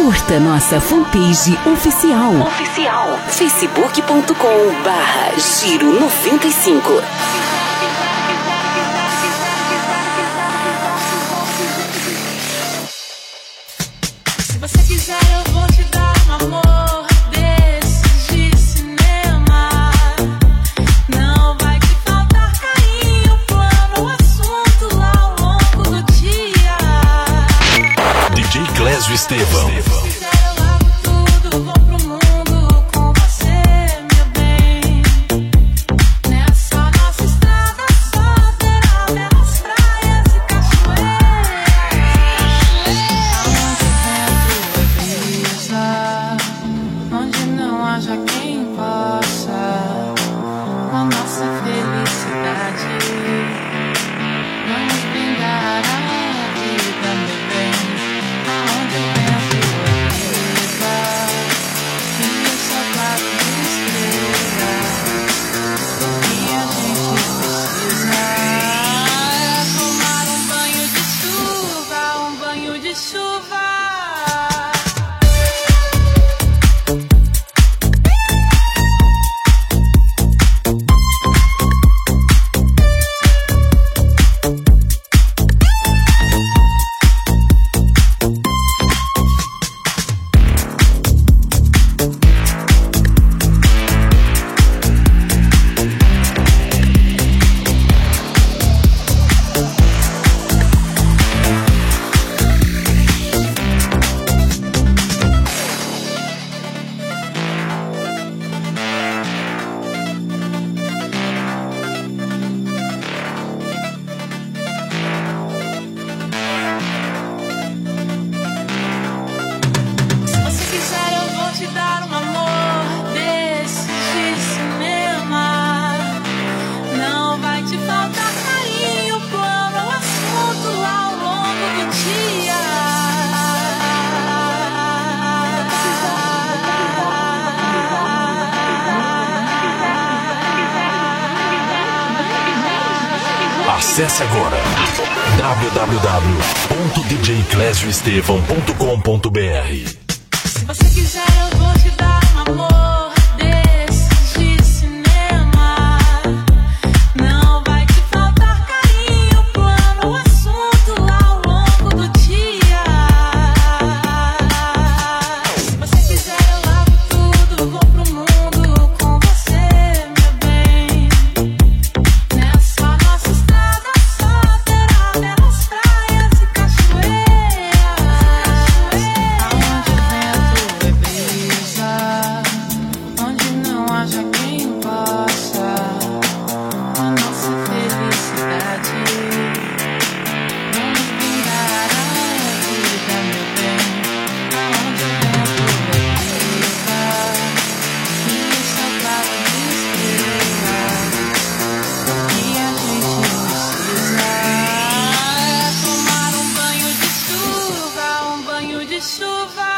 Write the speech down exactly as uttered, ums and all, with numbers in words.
Curta nossa fanpage oficial. Oficial. facebook ponto com barra Giro noventa e cinco. Se você quiser, eu vou te dar um amor desses de cinema. Não vai te faltar carinho, plano, assunto lá ao longo do dia. D J Clésio Estevão. Acesse agora w w w ponto d j clésio estevão ponto com ponto b r. Se você quiser, eu vou te dar um amor desses de cinema. Não vai te faltar carinho, plano, assunto lá ao longo do dia. Se você quiser, eu largo tudo, vou pro mundo com você, meu bem. Nessa nossa estrada só terá belas praias e cachoeiras, aonde o vento é brisa, onde não haja quem possa a nossa felicidade. Vamos brindar a vida, meu bem, aonde o vento é brisa e o céu claro de estrelas. O que a gente precisa é tomar um banho de chuva, um banho de chuva.